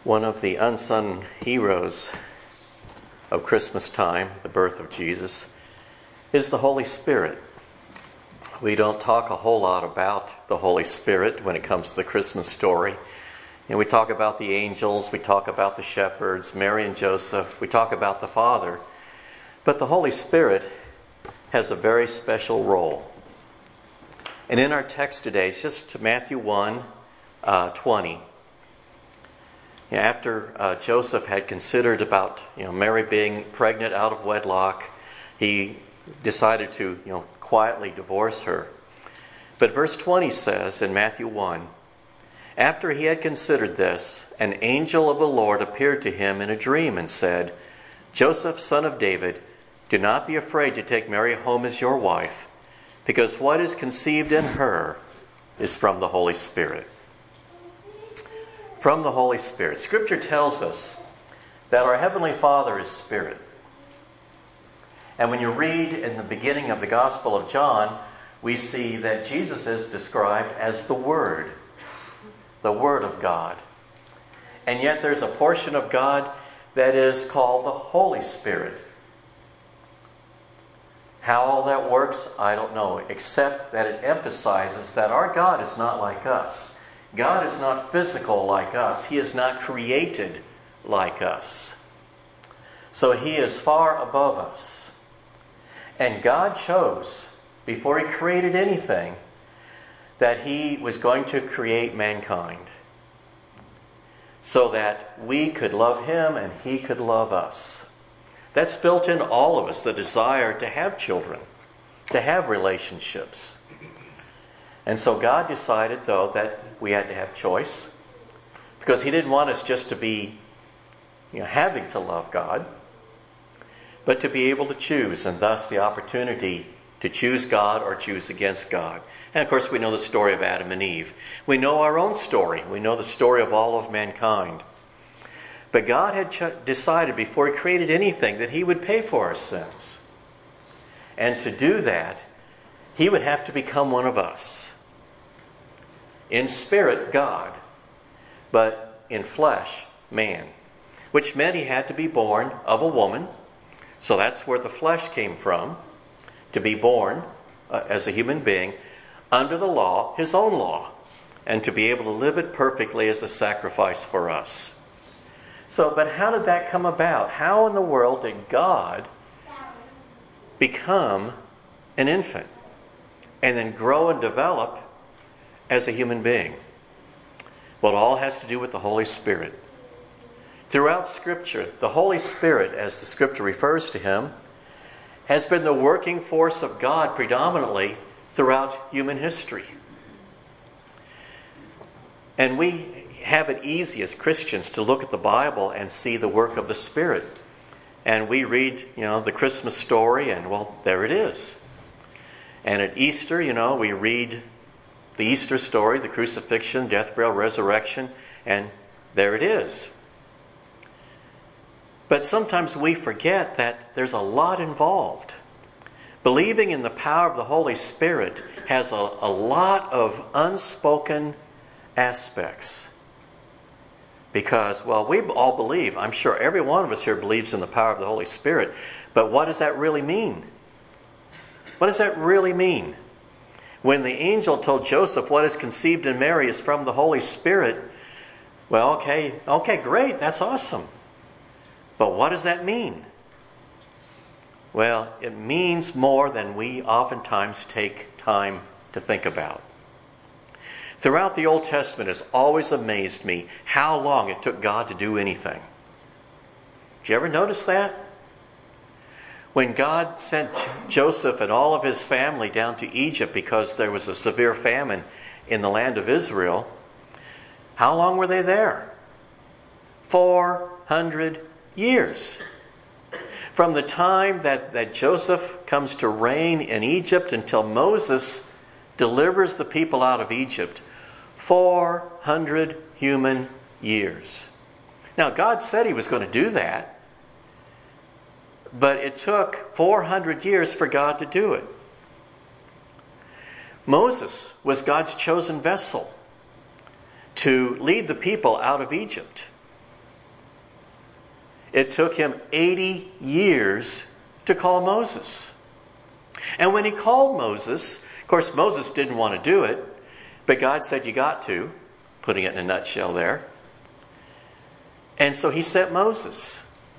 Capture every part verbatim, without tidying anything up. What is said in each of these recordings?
One of the unsung heroes of Christmas time, the birth of Jesus, is the Holy Spirit. We don't talk a whole lot about the Holy Spirit when it comes to the Christmas story. And we talk about the angels, we talk about the shepherds, Mary and Joseph, we talk about the Father. But the Holy Spirit has a very special role. And in our text today, it's just Matthew one, uh, twenty. After uh, Joseph had considered about you know Mary being pregnant out of wedlock, he decided to you know quietly divorce her. But verse twenty says in Matthew one, after he had considered this, an angel of the Lord appeared to him in a dream and said, Joseph, son of David, do not be afraid to take Mary home as your wife, because what is conceived in her is from the Holy Spirit. From the Holy Spirit. Scripture tells us that our Heavenly Father is Spirit. And when you read in the beginning of the Gospel of John, we see that Jesus is described as the Word, the Word of God. And yet there's a portion of God that is called the Holy Spirit. How all that works, I don't know, except that it emphasizes that our God is not like us. God is not physical like us. He is not created like us. So He is far above us. And God chose, before He created anything, that He was going to create mankind so that we could love Him and He could love us. That's built in all of us, the desire to have children, to have relationships. And so God decided, though, that we had to have choice, because He didn't want us just to be you know, having to love God, but to be able to choose, and thus the opportunity to choose God or choose against God. And of course we know the story of Adam and Eve. We know our own story. We know the story of all of mankind. But God had ch- decided before He created anything that He would pay for our sins. And to do that, He would have to become one of us. In spirit, God, but in flesh, man. Which meant He had to be born of a woman. So that's where the flesh came from. To be born uh, as a human being under the law, His own law. And to be able to live it perfectly as the sacrifice for us. So, but how did that come about? How in the world did God become an infant and then grow and develop as a human being? Well, it all has to do with the Holy Spirit. Throughout Scripture, the Holy Spirit, as the Scripture refers to Him, has been the working force of God predominantly throughout human history. And we have it easy as Christians to look at the Bible and see the work of the Spirit. And we read, you know, the Christmas story, and well, there it is. And at Easter, you know, we read the Easter story, the crucifixion, death, burial, resurrection, and there it is. But sometimes we forget that there's a lot involved. Believing in the power of the Holy Spirit has a, a lot of unspoken aspects. Because, well, we all believe, I'm sure every one of us here believes in the power of the Holy Spirit, but what does that really mean? What does that really mean? When the angel told Joseph what is conceived in Mary is from the Holy Spirit, well, okay, okay, great, that's awesome. But what does that mean? Well, it means more than we oftentimes take time to think about. Throughout the Old Testament, it's always amazed me how long it took God to do anything. Did you ever notice that? When God sent Joseph and all of his family down to Egypt because there was a severe famine in the land of Israel, how long were they there? four hundred years. From the time that, that Joseph comes to reign in Egypt until Moses delivers the people out of Egypt, four hundred human years. Now, God said He was going to do that, but it took four hundred years for God to do it. Moses was God's chosen vessel to lead the people out of Egypt. it took him eighty years to call Moses. And when he called Moses, of course Moses didn't want to do it, but God said you got to, putting it in a nutshell there. And so he sent Moses.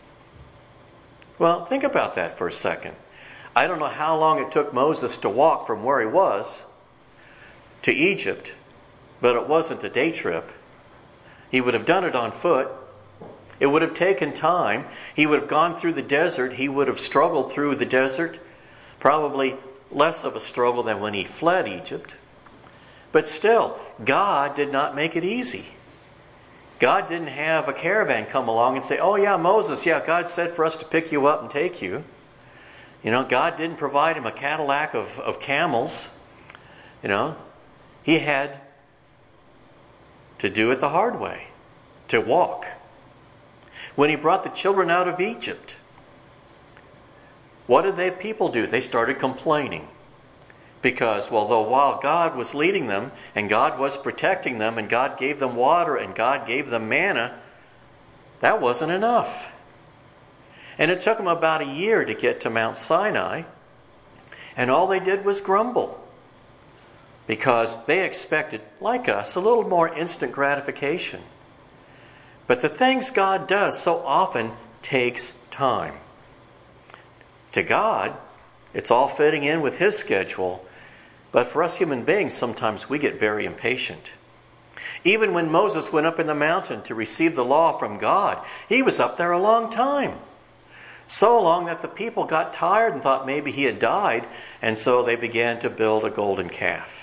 Well, think about that for a second. I don't know how long it took Moses to walk from where he was to Egypt, but it wasn't a day trip. He would have done it on foot. It would have taken time. He would have gone through the desert. He would have struggled through the desert. Probably less of a struggle than when he fled Egypt. But still, God did not make it easy. God didn't have a caravan come along and say, oh yeah, Moses, yeah, God said for us to pick you up and take you. You know, God didn't provide him a Cadillac of, of camels. You know, he had to do it the hard way, to walk. When he brought the children out of Egypt, what did the people do? They started complaining. Because, well, though while God was leading them, and God was protecting them, and God gave them water, and God gave them manna, that wasn't enough. And it took them about a year to get to Mount Sinai, and all they did was grumble. Because they expected, like us, a little more instant gratification. But the things God does so often takes time. To God, it's all fitting in with His schedule. But for us human beings, sometimes we get very impatient. Even when Moses went up in the mountain to receive the law from God, he was up there a long time. So long that the people got tired and thought maybe he had died, and so they began to build a golden calf.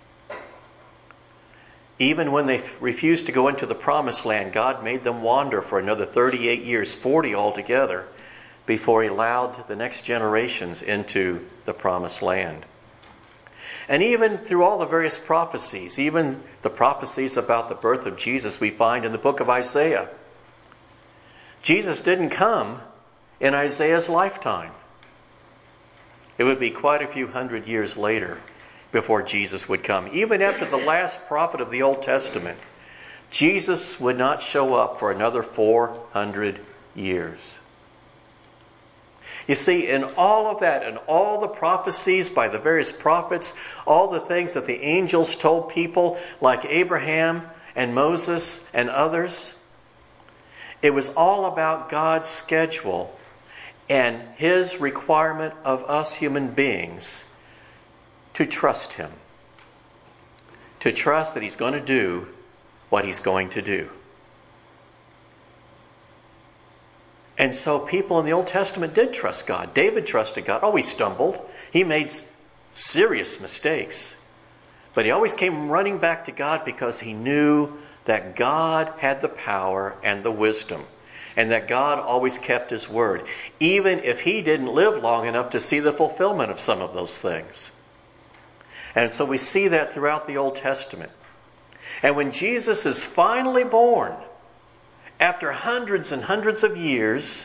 Even when they refused to go into the promised land, God made them wander for another thirty-eight years, forty altogether, before He allowed the next generations into the promised land. And even through all the various prophecies, even the prophecies about the birth of Jesus we find in the book of Isaiah, Jesus didn't come in Isaiah's lifetime. It would be quite a few hundred years later before Jesus would come. Even after the last prophet of the Old Testament, Jesus would not show up for another four hundred years. You see, in all of that, and all the prophecies by the various prophets, all the things that the angels told people, like Abraham and Moses and others, it was all about God's schedule and His requirement of us human beings to trust Him. To trust that He's going to do what He's going to do. And so people in the Old Testament did trust God. David trusted God. Oh, he stumbled. He made serious mistakes. But he always came running back to God because he knew that God had the power and the wisdom. And that God always kept His word. Even if he didn't live long enough to see the fulfillment of some of those things. And so we see that throughout the Old Testament. And when Jesus is finally born, after hundreds and hundreds of years,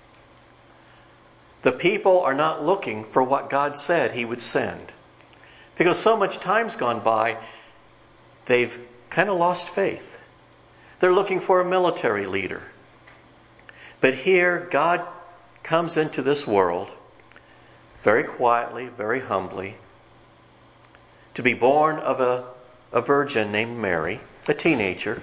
the people are not looking for what God said He would send. Because so much time's gone by, they've kind of lost faith. They're looking for a military leader. But here, God comes into this world very quietly, very humbly, to be born of a, a virgin named Mary, a teenager,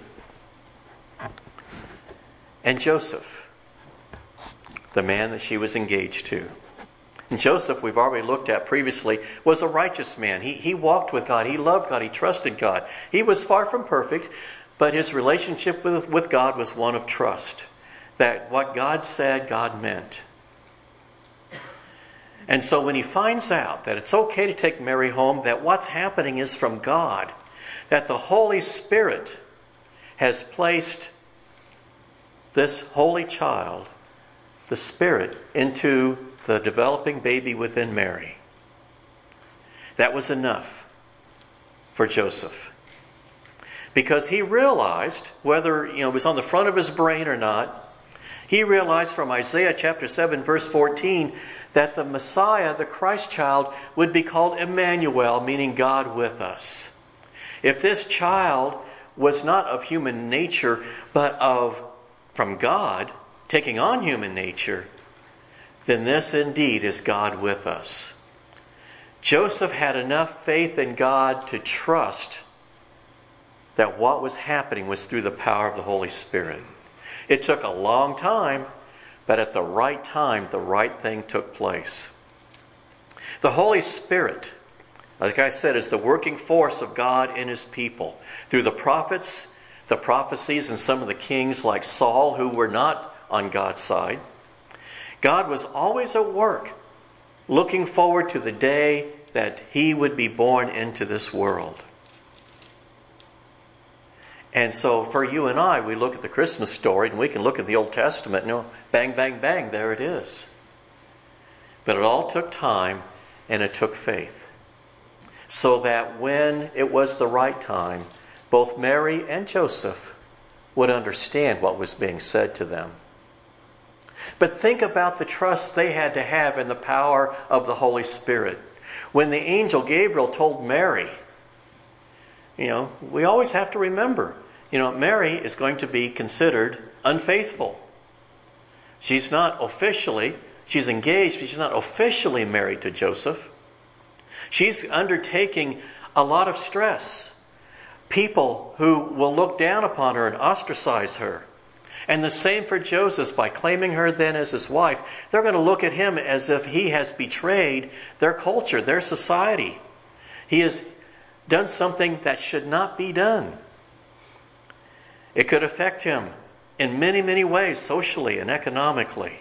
and Joseph, the man that she was engaged to. And Joseph, we've already looked at previously, was a righteous man. He, he walked with God. He loved God. He trusted God. He was far from perfect, but his relationship with, with God was one of trust. That what God said, God meant. And so when he finds out that it's okay to take Mary home, that what's happening is from God, that the Holy Spirit has placed this holy child, the Spirit, into the developing baby within Mary. That was enough for Joseph. Because he realized, whether you know it was on the front of his brain or not, he realized from Isaiah chapter seven verse fourteen that the Messiah, the Christ child, would be called Emmanuel, meaning God with us. If this child was not of human nature, but of from God, taking on human nature, then this indeed is God with us. Joseph had enough faith in God to trust that what was happening was through the power of the Holy Spirit. It took a long time, but at the right time, the right thing took place. The Holy Spirit, like I said, is the working force of God in His people. Through the prophets, the prophecies, and some of the kings like Saul who were not on God's side, God was always at work, looking forward to the day that He would be born into this world. And so for you and I, we look at the Christmas story and we can look at the Old Testament and you know, bang, bang, bang, there it is. But it all took time and it took faith. So that when it was the right time, both Mary and Joseph would understand what was being said to them. But think about the trust they had to have in the power of the Holy Spirit. When the angel Gabriel told Mary, you know, we always have to remember, you know, Mary is going to be considered unfaithful. She's not officially, she's engaged, but she's not officially married to Joseph. She's undertaking a lot of stress. People who will look down upon her and ostracize her. And the same for Joseph. By claiming her then as his wife, they're going to look at him as if he has betrayed their culture, their society. He has done something that should not be done. It could affect him in many, many ways, socially and economically.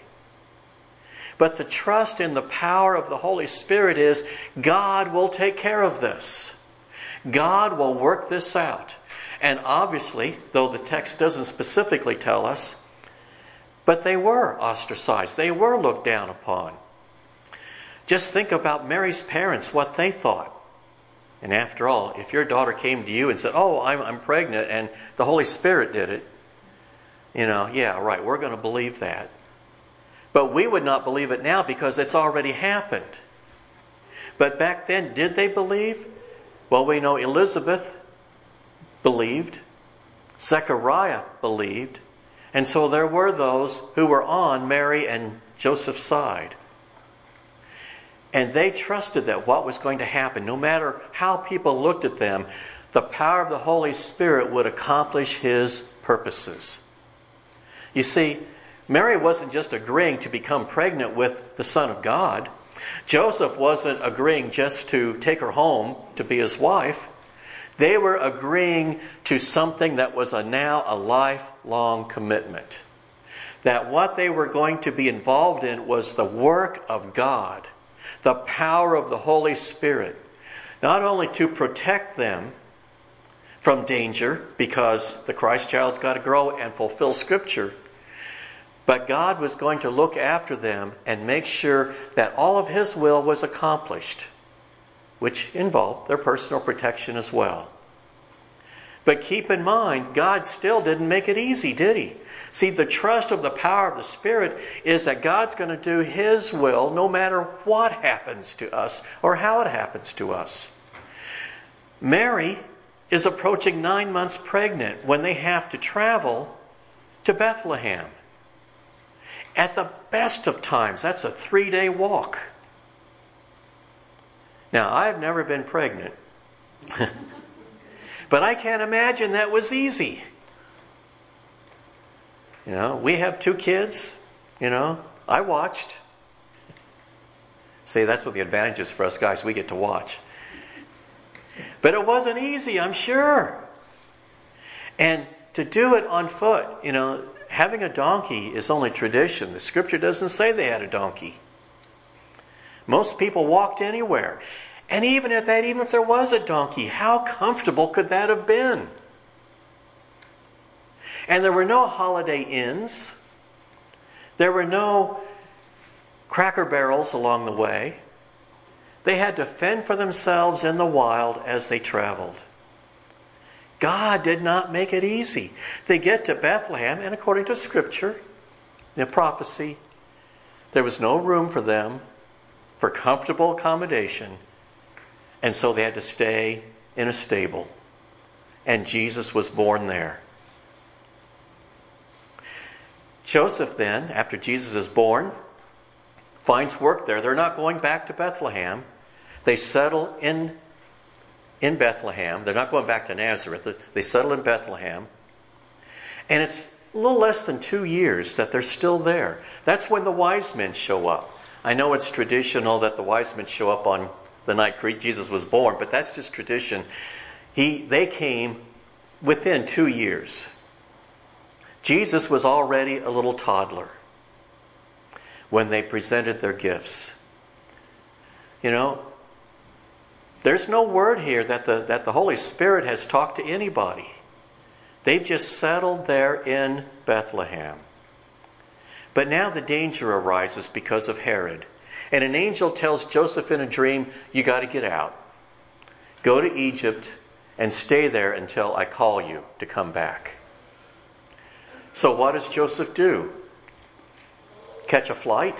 But the trust in the power of the Holy Spirit is God will take care of this. God will work this out. And obviously, though the text doesn't specifically tell us, but they were ostracized. They were looked down upon. Just think about Mary's parents, what they thought. And after all, if your daughter came to you and said, oh, I'm, I'm pregnant and the Holy Spirit did it, you know, yeah, right, we're going to believe that. But we would not believe it now because it's already happened. But back then, did they believe? Well, we know Elizabeth believed. Zechariah believed. And so there were those who were on Mary and Joseph's side. And they trusted that what was going to happen, no matter how people looked at them, the power of the Holy Spirit would accomplish His purposes. You see, Mary wasn't just agreeing to become pregnant with the Son of God. Joseph wasn't agreeing just to take her home to be his wife. They were agreeing to something that was a now a lifelong commitment. That what they were going to be involved in was the work of God, the power of the Holy Spirit, not only to protect them from danger, because the Christ child's got to grow and fulfill Scripture, but God was going to look after them and make sure that all of His will was accomplished, which involved their personal protection as well. But keep in mind, God still didn't make it easy, did He? See, the trust of the power of the Spirit is that God's going to do His will no matter what happens to us or how it happens to us. Mary is approaching nine months pregnant when they have to travel to Bethlehem. At the best of times, that's a three-day walk. Now, I've never been pregnant. But I can't imagine that was easy. You know, we have two kids. You know, I watched. See, that's what the advantage is for us guys. We get to watch. But it wasn't easy, I'm sure. And to do it on foot, you know, having a donkey is only tradition. The Scripture doesn't say they had a donkey. Most people walked anywhere. And even if that, even if there was a donkey, how comfortable could that have been? And there were no holiday inns. There were no Cracker Barrels along the way. They had to fend for themselves in the wild as they traveled. God did not make it easy. They get to Bethlehem, and according to Scripture, the prophecy, there was no room for them for comfortable accommodation, and so they had to stay in a stable. And Jesus was born there. Joseph then, after Jesus is born, finds work there. They're not going back to Bethlehem. They settle in, in Bethlehem. They're not going back to Nazareth. They settle in Bethlehem. And it's a little less than two years that they're still there. That's when the wise men show up. I know it's traditional that the wise men show up on the night Jesus was born, but that's just tradition. He, they came within two years. Jesus was already a little toddler when they presented their gifts. You know, there's no word here that the, that the Holy Spirit has talked to anybody. They've just settled there in Bethlehem. But now the danger arises because of Herod. And an angel tells Joseph in a dream, you got to get out. Go to Egypt and stay there until I call you to come back. So what does Joseph do? Catch a flight?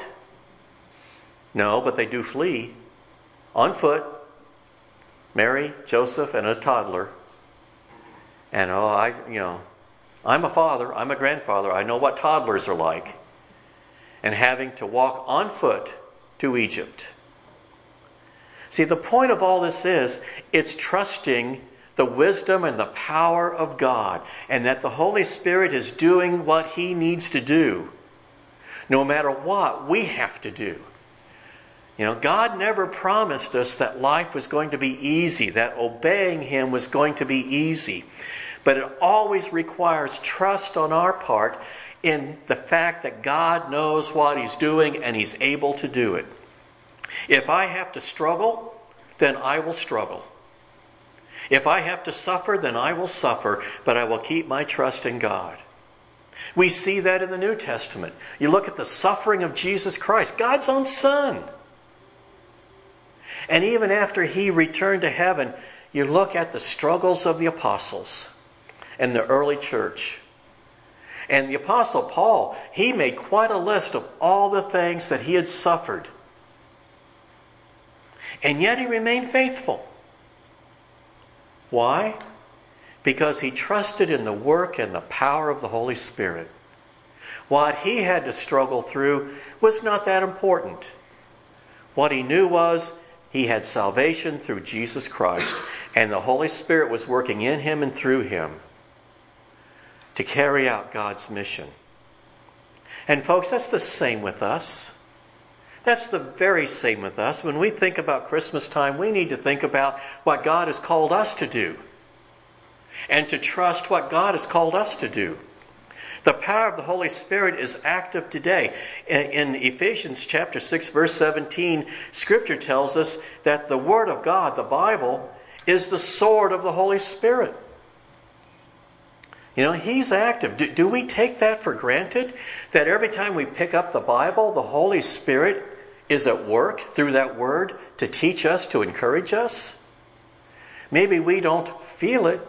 No, but they do flee. On foot. Mary, Joseph, and a toddler. And oh, I, you know, I'm a father, I'm a grandfather, I know what toddlers are like. And having to walk on foot to Egypt. See, the point of all this is, it's trusting the wisdom and the power of God, and that the Holy Spirit is doing what He needs to do, no matter what we have to do. You know, God never promised us that life was going to be easy, that obeying Him was going to be easy. But it always requires trust on our part in the fact that God knows what He's doing and He's able to do it. If I have to struggle, then I will struggle. If I have to suffer, then I will suffer, but I will keep my trust in God. We see that in the New Testament. You look at the suffering of Jesus Christ, God's own Son. And even after He returned to heaven, you look at the struggles of the apostles and the early church. And the Apostle Paul, he made quite a list of all the things that he had suffered. And yet he remained faithful. Why? Because he trusted in the work and the power of the Holy Spirit. What he had to struggle through was not that important. What he knew was he had salvation through Jesus Christ, and the Holy Spirit was working in him and through him to carry out God's mission. And folks, that's the same with us. That's the very same with us. When we think about Christmas time, we need to think about what God has called us to do, and to trust what God has called us to do. The power of the Holy Spirit is active today. In Ephesians chapter six, verse seventeen, Scripture tells us that the Word of God, the Bible, is the sword of the Holy Spirit. You know, He's active. Do, do we take that for granted? That every time we pick up the Bible, the Holy Spirit is at work through that Word to teach us, to encourage us? Maybe we don't feel it,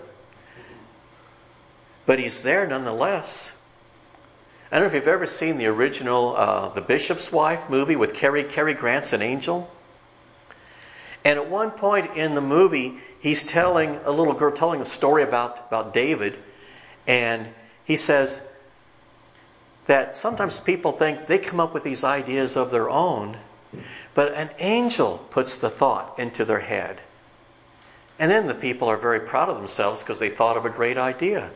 but He's there nonetheless. I don't know if you've ever seen the original uh, The Bishop's Wife movie with Cary, Cary Grant's an angel. And at one point in the movie, he's telling a little girl, telling a story about, about David. And he says that sometimes people think they come up with these ideas of their own, but an angel puts the thought into their head. And then the people are very proud of themselves because they thought of a great idea.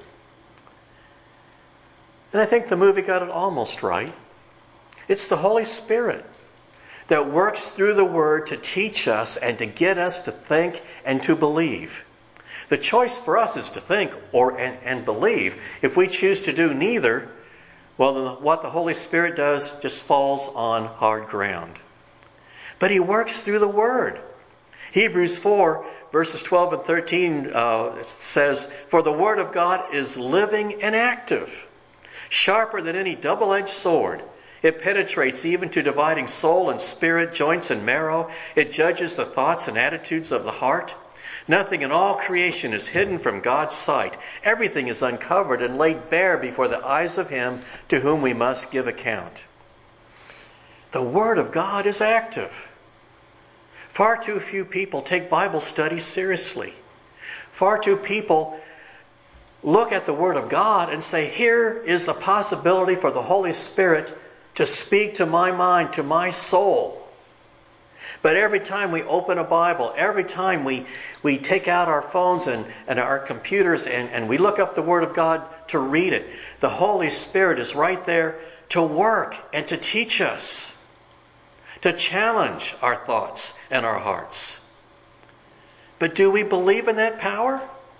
And I think the movie got it almost right. It's the Holy Spirit that works through the Word to teach us and to get us to think and to believe. The choice for us is to think or and, and believe. If we choose to do neither, well, then what the Holy Spirit does just falls on hard ground. But He works through the Word. Hebrews four, verses twelve and thirteen uh, says, "For the Word of God is living and active, sharper than any double-edged sword. It penetrates even to dividing soul and spirit, joints and marrow. It judges the thoughts and attitudes of the heart. Nothing in all creation is hidden from God's sight. Everything is uncovered and laid bare before the eyes of Him to whom we must give account." The Word of God is active. Far too few people take Bible study seriously. Far too people look at the Word of God and say, here is the possibility for the Holy Spirit to speak to my mind, to my soul. But every time we open a Bible, every time we, we take out our phones and, and our computers and, and we look up the Word of God to read it, the Holy Spirit is right there to work and to teach us, to challenge our thoughts and our hearts. But do we believe in that power?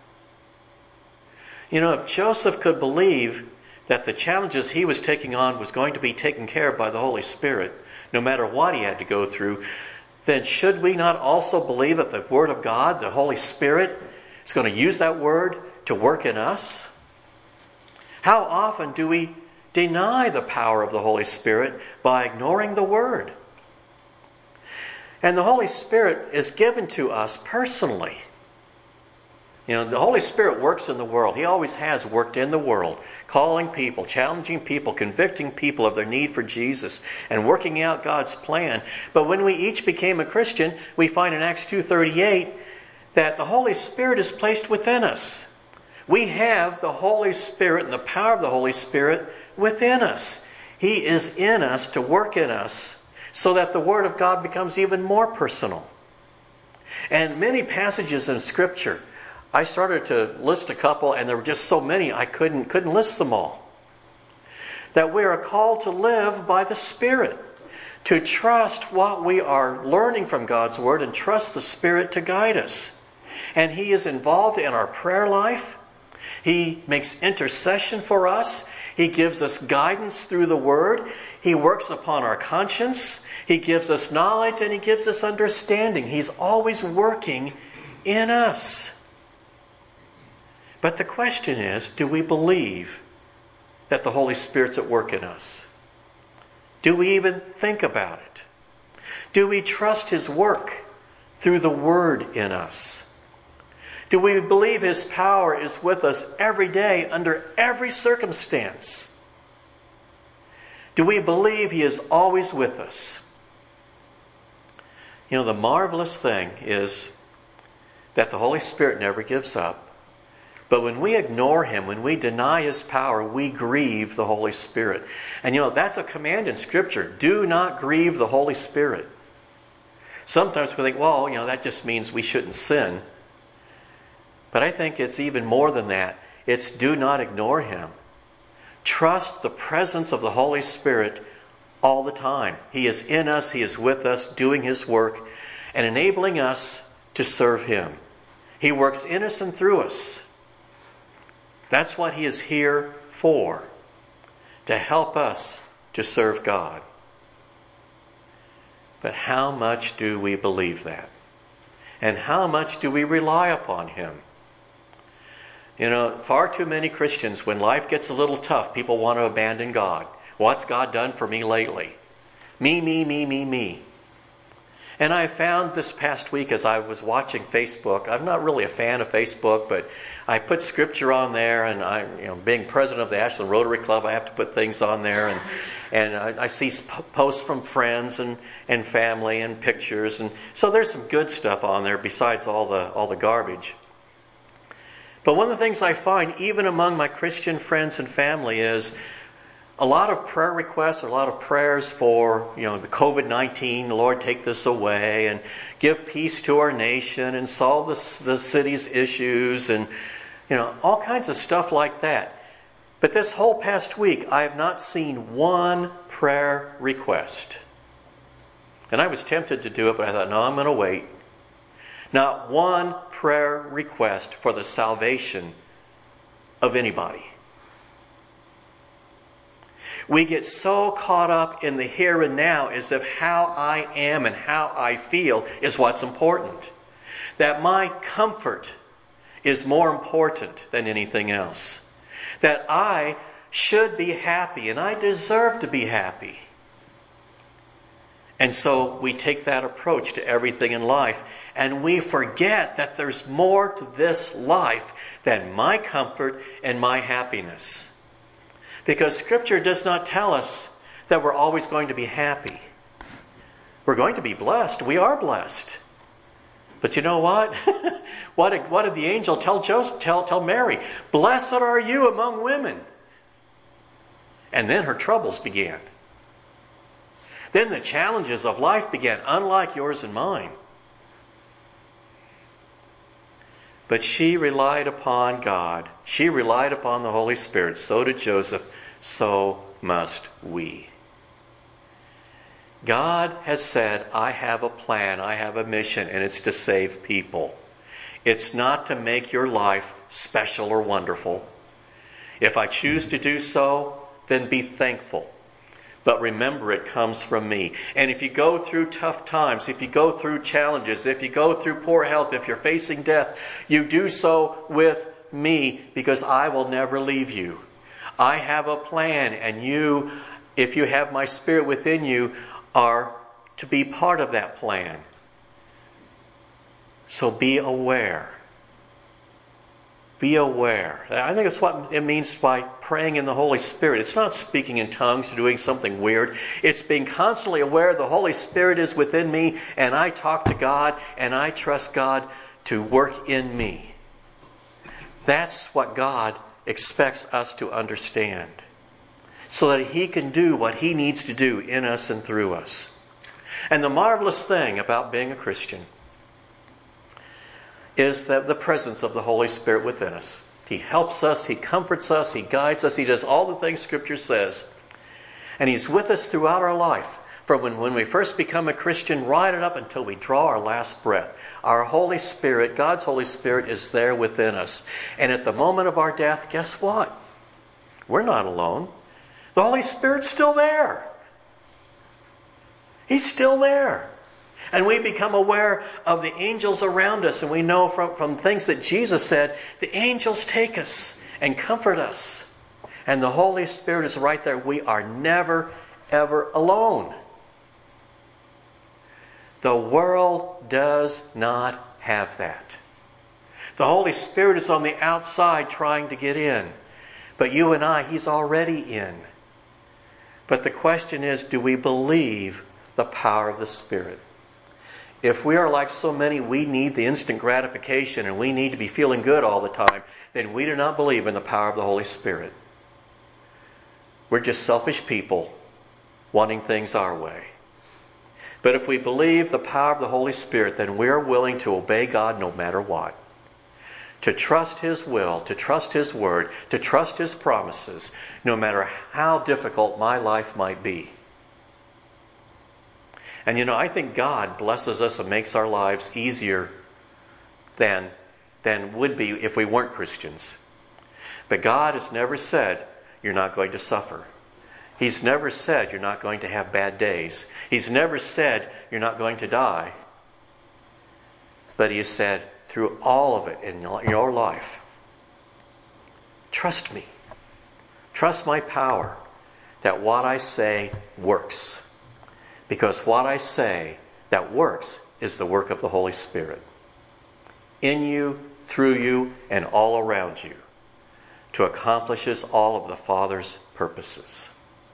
You know, if Joseph could believe that the challenges he was taking on was going to be taken care of by the Holy Spirit, no matter what he had to go through, then should we not also believe that the Word of God, the Holy Spirit, is going to use that Word to work in us? How often do we deny the power of the Holy Spirit by ignoring the Word? And the Holy Spirit is given to us personally. You know, the Holy Spirit works in the world. He always has worked in the world, calling people, challenging people, convicting people of their need for Jesus, and working out God's plan. But when we each became a Christian, we find in Acts two thirty-eight that the Holy Spirit is placed within us. We have the Holy Spirit and the power of the Holy Spirit within us. He is in us to work in us so that the Word of God becomes even more personal. And many passages in Scripture, I started to list a couple, and there were just so many I couldn't couldn't list them all. That we are called to live by the Spirit, to trust what we are learning from God's Word and trust the Spirit to guide us. And He is involved in our prayer life. He makes intercession for us. He gives us guidance through the Word. He works upon our conscience. He gives us knowledge and He gives us understanding. He's always working in us. But the question is, do we believe that the Holy Spirit's at work in us? Do we even think about it? Do we trust His work through the Word in us? Do we believe His power is with us every day under every circumstance? Do we believe He is always with us? You know, the marvelous thing is that the Holy Spirit never gives up. But when we ignore Him, when we deny His power, we grieve the Holy Spirit. And you know, that's a command in Scripture. Do not grieve the Holy Spirit. Sometimes we think, well, you know, that just means we shouldn't sin. But I think it's even more than that. It's do not ignore Him. Trust the presence of the Holy Spirit all the time. He is in us. He is with us, doing His work and enabling us to serve Him. He works in us and through us. That's what He is here for, to help us to serve God. But how much do we believe that? And how much do we rely upon Him? You know, far too many Christians, when life gets a little tough, people want to abandon God. What's God done for me lately? Me, me, me, me, me. And I found this past week as I was watching Facebook, I'm not really a fan of Facebook, but I put Scripture on there, and I, you know, being president of the Ashland Rotary Club, I have to put things on there, and and I, I see posts from friends and, and family and pictures, and so there's some good stuff on there besides all the all the garbage. But one of the things I find, even among my Christian friends and family, is a lot of prayer requests, a lot of prayers for, you know, the covid nineteen, Lord, take this away, and give peace to our nation, and solve the, the city's issues, and, you know, all kinds of stuff like that. But this whole past week, I have not seen one prayer request. And I was tempted to do it, but I thought, no, I'm going to wait. Not one prayer request for the salvation of anybody. We get so caught up in the here and now as if how I am and how I feel is what's important. That my comfort is more important than anything else. That I should be happy and I deserve to be happy. And so we take that approach to everything in life, and we forget that there's more to this life than my comfort and my happiness. Because Scripture does not tell us that we're always going to be happy. We're going to be blessed. We are blessed. But you know what? what, did, what did the angel tell Joseph, tell, tell Mary? Blessed are you among women. And then her troubles began. Then the challenges of life began, unlike yours and mine. But she relied upon God. She relied upon the Holy Spirit. So did Joseph. So must we. God has said, I have a plan, I have a mission, and it's to save people. It's not to make your life special or wonderful. If I choose to do so, then be thankful. But remember, it comes from me. And if you go through tough times, if you go through challenges, if you go through poor health, if you're facing death, you do so with me, because I will never leave you. I have a plan, and you, if you have my Spirit within you, are to be part of that plan. So be aware. Be aware. I think it's what it means by praying in the Holy Spirit. It's not speaking in tongues or doing something weird. It's being constantly aware the Holy Spirit is within me, and I talk to God, and I trust God to work in me. That's what God expects us to understand, so that He can do what He needs to do in us and through us. And the marvelous thing about being a Christian is that the presence of the Holy Spirit within us. He helps us, He comforts us, He guides us, He does all the things Scripture says. And He's with us throughout our life. From when, when we first become a Christian, right up until we draw our last breath. Our Holy Spirit, God's Holy Spirit, is there within us. And at the moment of our death, guess what? We're not alone. The Holy Spirit's still there. He's still there. And we become aware of the angels around us. And we know from, from things that Jesus said, the angels take us and comfort us. And the Holy Spirit is right there. We are never, ever alone. The world does not have that. The Holy Spirit is on the outside trying to get in. But you and I, He's already in. But the question is, do we believe the power of the Spirit? If we are like so many, we need the instant gratification and we need to be feeling good all the time, then we do not believe in the power of the Holy Spirit. We're just selfish people wanting things our way. But if we believe the power of the Holy Spirit, then we're willing to obey God no matter what. To trust His will, to trust His word, to trust His promises, no matter how difficult my life might be. And you know, I think God blesses us and makes our lives easier than, than would be if we weren't Christians. But God has never said you're not going to suffer. He's never said you're not going to have bad days. He's never said you're not going to die. But He has said, through all of it in your life, trust me. Trust my power, that what I say works. Because what I say that works is the work of the Holy Spirit. In you, through you, and all around you, to accomplish all of the Father's purposes.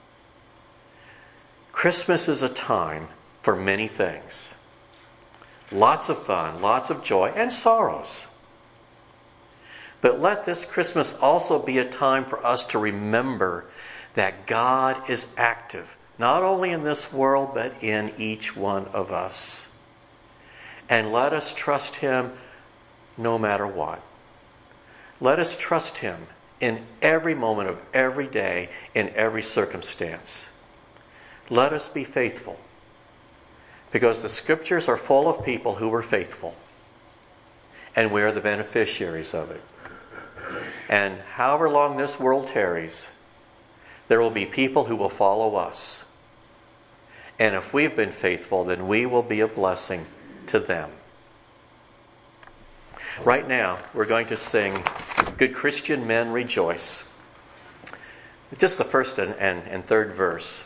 Christmas is a time for many things. Lots of fun, lots of joy, and sorrows. But let this Christmas also be a time for us to remember that God is active, not only in this world, but in each one of us. And let us trust Him no matter what. Let us trust Him in every moment of every day, in every circumstance. Let us be faithful, because the Scriptures are full of people who were faithful, and we are the beneficiaries of it. And however long this world tarries, there will be people who will follow us. And if we've been faithful, then we will be a blessing to them. Right now, we're going to sing Good Christian Men Rejoice. Just the first and, and, and third verse.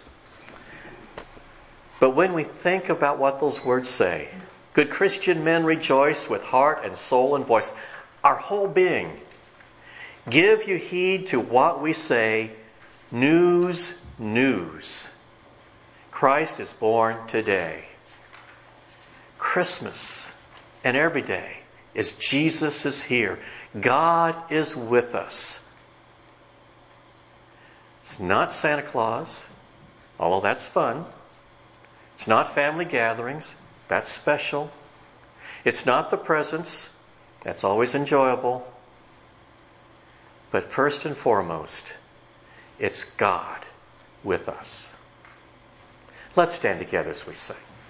But when we think about what those words say, good Christian men rejoice with heart and soul and voice, our whole being, give you heed to what we say, news, news. Christ is born today. Christmas and every day is Jesus is here. God is with us. It's not Santa Claus, although that's fun. It's not family gatherings. That's special. It's not the presents. That's always enjoyable. But first and foremost, it's God with us. Let's stand together as we sing.